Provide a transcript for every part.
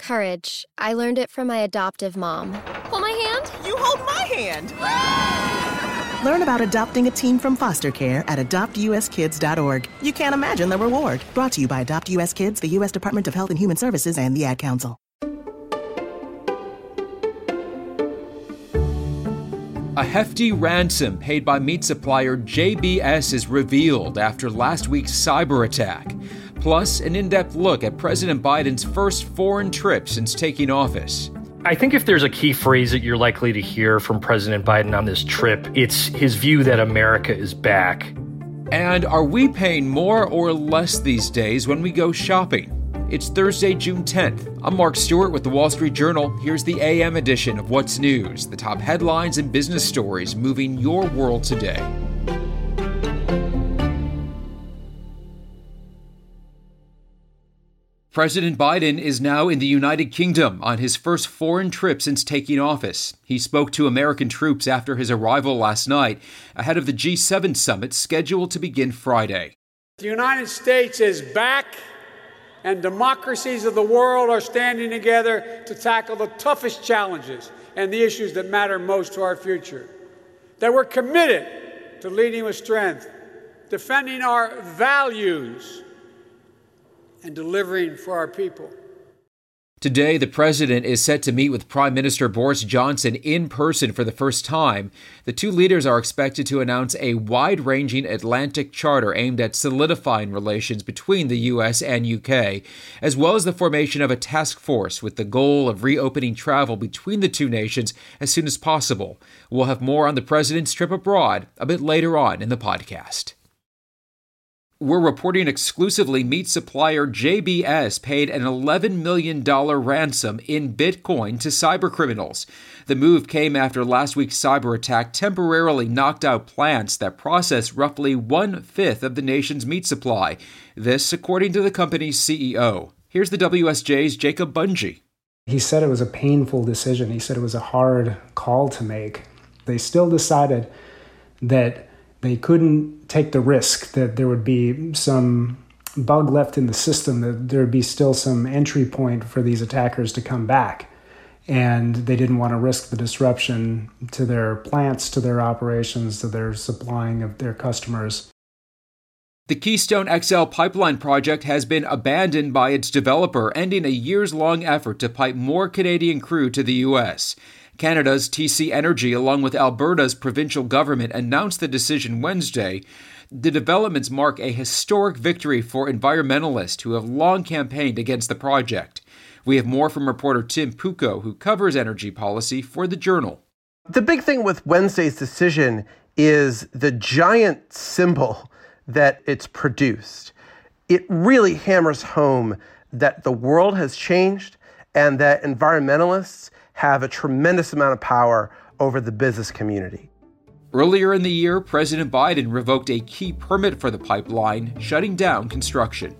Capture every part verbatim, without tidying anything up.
Courage. I learned it from my adoptive mom. Hold my hand? You hold my hand! Learn about adopting a teen from foster care at adopt u s kids dot org. You can't imagine the reward. Brought to you by Adopt U S Kids, the U S Department of Health and Human Services, and the Ad Council. A hefty ransom paid by meat supplier J B S is revealed after last week's cyber attack. Plus, an in-depth look at President Biden's first foreign trip since taking office. I think if there's a key phrase that you're likely to hear from President Biden on this trip, it's his view that America is back. And are we paying more or less these days when we go shopping? It's Thursday, June tenth. I'm Mark Stewart with the Wall Street Journal. Here's the A M edition of What's News, the top headlines and business stories moving your world today. President Biden is now in the United Kingdom on his first foreign trip since taking office. He spoke to American troops after his arrival last night, ahead of the G seven summit scheduled to begin Friday. The United States is back, and democracies of the world are standing together to tackle the toughest challenges and the issues that matter most to our future. That we're committed to leading with strength, defending our values, and delivering for our people. Today, the president is set to meet with Prime Minister Boris Johnson in person for the first time. The two leaders are expected to announce a wide-ranging Atlantic charter aimed at solidifying relations between the U S and U K, as well as the formation of a task force with the goal of reopening travel between the two nations as soon as possible. We'll have more on the president's trip abroad a bit later on in the podcast. We're reporting exclusively meat supplier J B S paid an eleven million dollars ransom in Bitcoin to cybercriminals. The move came after last week's cyber attack temporarily knocked out plants that process roughly one-fifth of the nation's meat supply. This, according to the company's C E O. Here's the W S J's Jacob Bungie. He said it was a painful decision. He said it was a hard call to make. They still decided that they couldn't take the risk that there would be some bug left in the system, that there would be still some entry point for these attackers to come back. And they didn't want to risk the disruption to their plants, to their operations, to their supplying of their customers. The Keystone X L pipeline project has been abandoned by its developer, ending a years-long effort to pipe more Canadian crude to the U S. Canada's T C Energy, along with Alberta's provincial government, announced the decision Wednesday. The developments mark a historic victory for environmentalists who have long campaigned against the project. We have more from reporter Tim Pucco, who covers energy policy for The Journal. The big thing with Wednesday's decision is the giant symbol that it's produced. It really hammers home that the world has changed and that environmentalists have a tremendous amount of power over the business community. Earlier in the year, President Biden revoked a key permit for the pipeline, shutting down construction.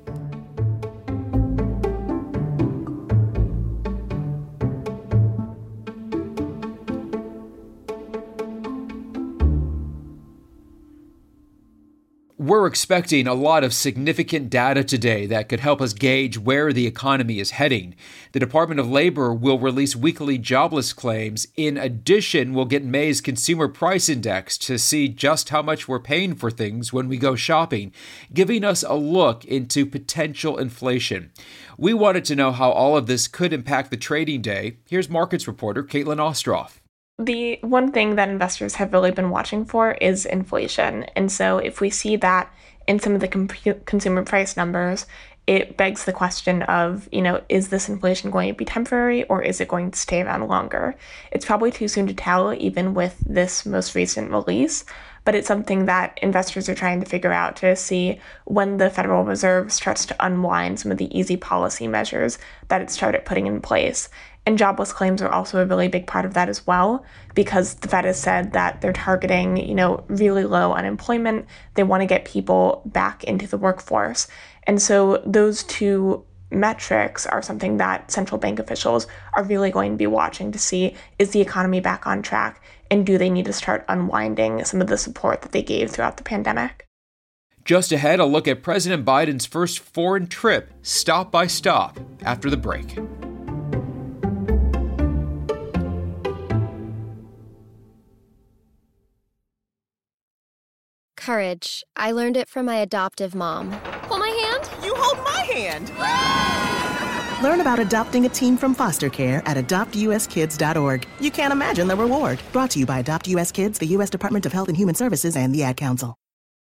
We're expecting a lot of significant data today that could help us gauge where the economy is heading. The Department of Labor will release weekly jobless claims. In addition, we'll get May's Consumer Price Index to see just how much we're paying for things when we go shopping, giving us a look into potential inflation. We wanted to know how all of this could impact the trading day. Here's markets reporter Caitlin Ostroff. The one thing that investors have really been watching for is inflation. And so if we see that in some of the comp- consumer price numbers, it begs the question of, you know, is this inflation going to be temporary or is it going to stay around longer? It's probably too soon to tell, even with this most recent release, but it's something that investors are trying to figure out to see when the Federal Reserve starts to unwind some of the easy policy measures that it started putting in place. And jobless claims are also a really big part of that as well, because the Fed has said that they're targeting, you know, really low unemployment. They want to get people back into the workforce. And so those two metrics are something that central bank officials are really going to be watching to see, is the economy back on track? And do they need to start unwinding some of the support that they gave throughout the pandemic? Just ahead, a look at President Biden's first foreign trip, stop by stop, after the break. Courage. I learned it from my adoptive mom. Hold my hand? You hold my hand! Learn about adopting a teen from foster care at adopt u s kids dot org. You can't imagine the reward. Brought to you by Adopt U S Kids, the U S Department of Health and Human Services, and the Ad Council.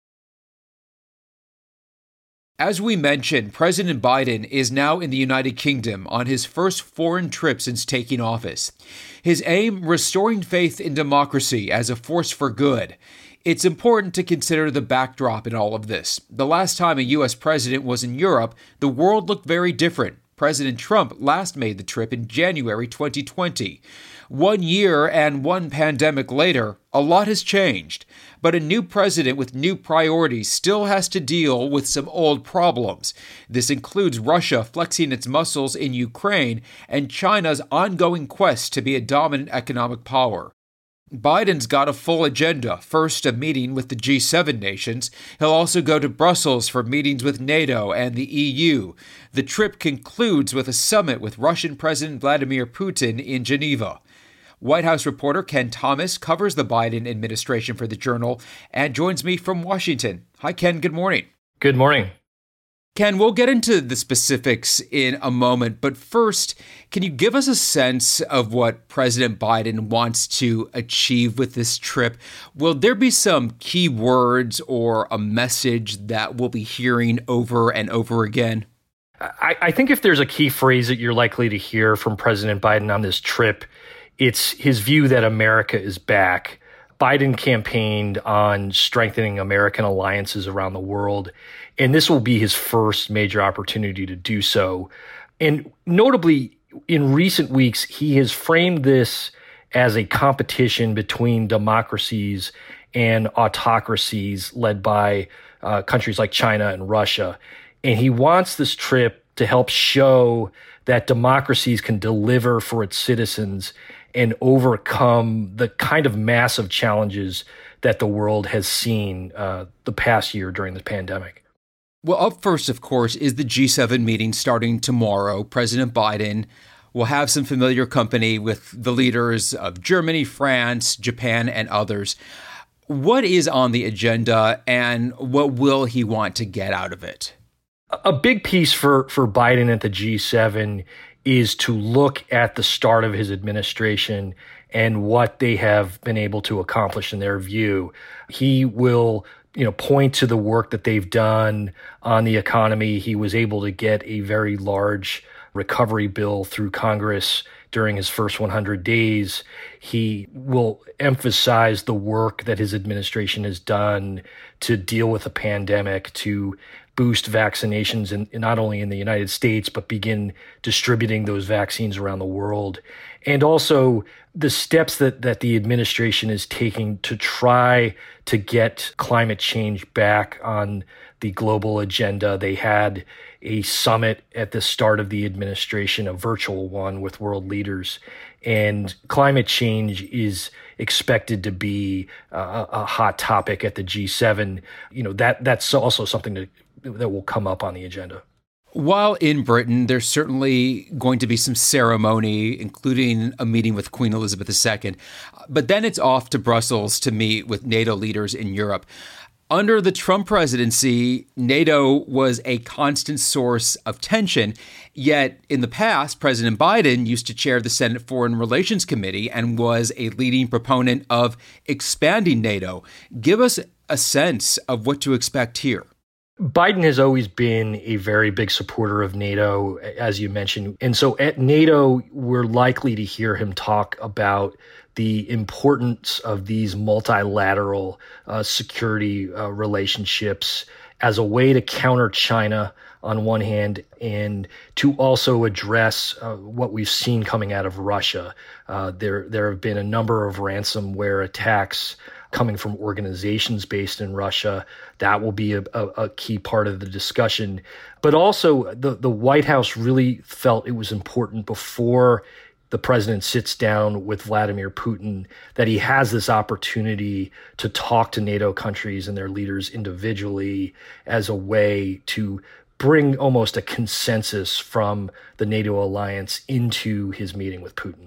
As we mentioned, President Biden is now in the United Kingdom on his first foreign trip since taking office. His aim, restoring faith in democracy as a force for good. It's important to consider the backdrop in all of this. The last time a U S president was in Europe, the world looked very different. President Trump last made the trip in January twenty twenty. One year and one pandemic later, a lot has changed. But a new president with new priorities still has to deal with some old problems. This includes Russia flexing its muscles in Ukraine and China's ongoing quest to be a dominant economic power. Biden's got a full agenda. First, a meeting with the G seven nations. He'll also go to Brussels for meetings with NATO and the E U. The trip concludes with a summit with Russian President Vladimir Putin in Geneva. White House reporter Ken Thomas covers the Biden administration for the Journal and joins me from Washington. Hi, Ken. Good morning. Good morning. Ken, we'll get into the specifics in a moment, but first, can you give us a sense of what President Biden wants to achieve with this trip? Will there be some key words or a message that we'll be hearing over and over again? I, I think if there's a key phrase that you're likely to hear from President Biden on this trip, it's his view that America is back. Biden campaigned on strengthening American alliances around the world, and this will be his first major opportunity to do so. And notably, in recent weeks, he has framed this as a competition between democracies and autocracies led by uh, countries like China and Russia. And he wants this trip to help show that democracies can deliver for its citizens and overcome the kind of massive challenges that the world has seen uh, the past year during the pandemic. Well, up first, of course, is the G seven meeting starting tomorrow. President Biden will have some familiar company with the leaders of Germany, France, Japan, and others. What is on the agenda, and what will he want to get out of it? A big piece for, for Biden at the G seven is to look at the start of his administration and what they have been able to accomplish in their view. He will, you know, point to the work that they've done on the economy. He was able to get a very large recovery bill through Congress during his first one hundred days. He will emphasize the work that his administration has done to deal with the pandemic, to boost vaccinations in, not only in the United States, but begin distributing those vaccines around the world. And also the steps that, that the administration is taking to try to get climate change back on the global agenda. They had a summit at the start of the administration, a virtual one with world leaders. And climate change is expected to be a, a hot topic at the G seven. You know, that that's also something to that will come up on the agenda. While in Britain, there's certainly going to be some ceremony, including a meeting with Queen Elizabeth the Second. But then it's off to Brussels to meet with NATO leaders in Europe. Under the Trump presidency, NATO was a constant source of tension. Yet in the past, President Biden used to chair the Senate Foreign Relations Committee and was a leading proponent of expanding NATO. Give us a sense of what to expect here. Biden has always been a very big supporter of NATO, as you mentioned. And so at NATO, we're likely to hear him talk about the importance of these multilateral uh, security uh, relationships as a way to counter China on one hand, and to also address uh, what we've seen coming out of Russia. Uh, there, there have been a number of ransomware attacks coming from organizations based in Russia. That will be a, a, a key part of the discussion. But also, the, the White House really felt it was important before the president sits down with Vladimir Putin that he has this opportunity to talk to NATO countries and their leaders individually as a way to bring almost a consensus from the NATO alliance into his meeting with Putin.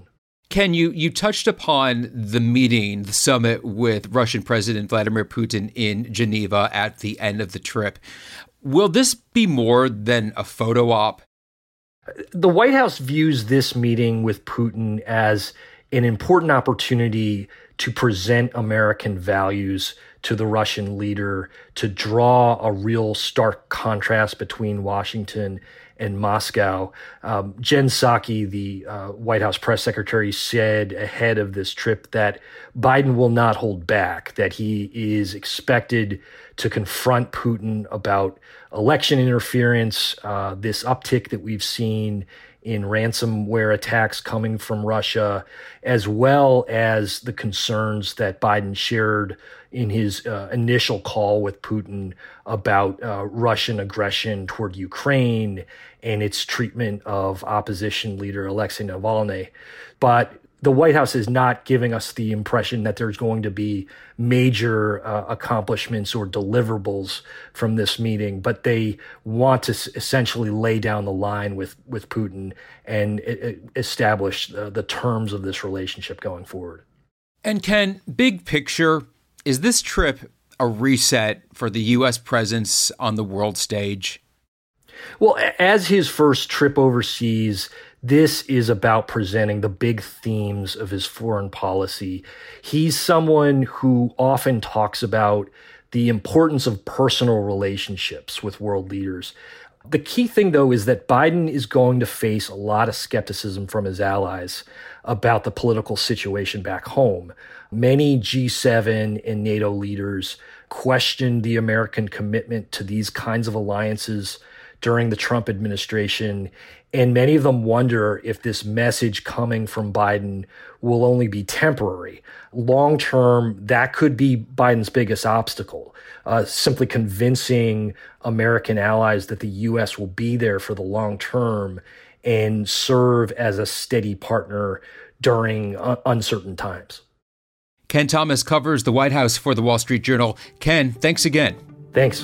Ken, you, you touched upon the meeting, the summit with Russian President Vladimir Putin in Geneva at the end of the trip. Will this be more than a photo op? The White House views this meeting with Putin as an important opportunity to present American values to the Russian leader, to draw a real stark contrast between Washington and Moscow. Um, Jen Psaki, the uh, White House press secretary, said ahead of this trip that Biden will not hold back, that he is expected to confront Putin about election interference, uh, this uptick that we've seen in ransomware attacks coming from Russia, as well as the concerns that Biden shared in his uh, initial call with Putin about uh, Russian aggression toward Ukraine and its treatment of opposition leader Alexei Navalny. But the White House is not giving us the impression that there's going to be major uh, accomplishments or deliverables from this meeting, but they want to s- essentially lay down the line with, with Putin and it, it establish uh, the terms of this relationship going forward. And Ken, big picture, is this trip a reset for the U S presence on the world stage? Well, as his first trip overseas, this is about presenting the big themes of his foreign policy. He's someone who often talks about the importance of personal relationships with world leaders. The key thing, though, is that Biden is going to face a lot of skepticism from his allies about the political situation back home. Many G seven and NATO leaders questioned the American commitment to these kinds of alliances during the Trump administration, and many of them wonder if this message coming from Biden will only be temporary. Long term, that could be Biden's biggest obstacle, uh, simply convincing American allies that the U S will be there for the long term and serve as a steady partner during uh, uncertain times. Ken Thomas covers the White House for the Wall Street Journal. Ken, thanks again. Thanks.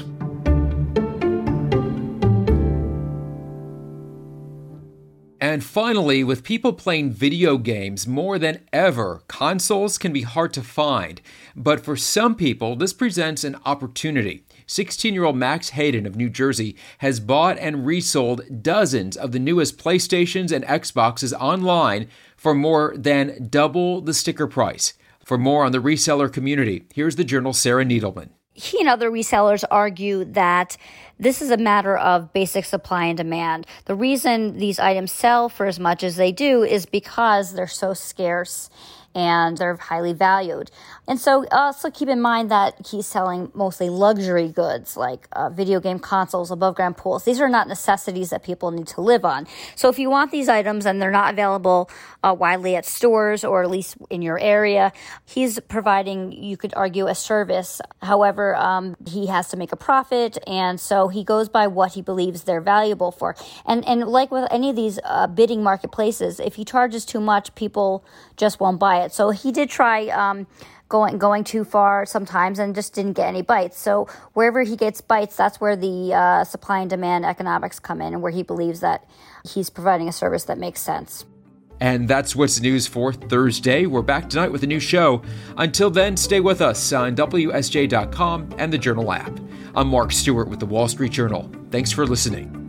And finally, with people playing video games more than ever, consoles can be hard to find. But for some people, this presents an opportunity. sixteen-year-old Max Hayden of New Jersey has bought and resold dozens of the newest PlayStations and Xboxes online for more than double the sticker price. For more on the reseller community, here's the Journal's Sarah Needleman. He and other resellers argue that this is a matter of basic supply and demand. The reason these items sell for as much as they do is because they're so scarce and they're highly valued. And so also keep in mind that he's selling mostly luxury goods like uh, video game consoles, above ground pools. These are not necessities that people need to live on. So if you want these items and they're not available uh, widely at stores or at least in your area, he's providing, you could argue, a service. However, um, he has to make a profit, and so he goes by what he believes they're valuable for. And and like with any of these uh, bidding marketplaces, if he charges too much, people just won't buy it. So he did try um, going going too far sometimes and just didn't get any bites. So wherever he gets bites, that's where the uh, supply and demand economics come in, and where he believes that he's providing a service that makes sense. And that's what's news for Thursday. We're back tonight with a new show. Until then, stay with us on W S J dot com and the Journal app. I'm Mark Stewart with the Wall Street Journal. Thanks for listening.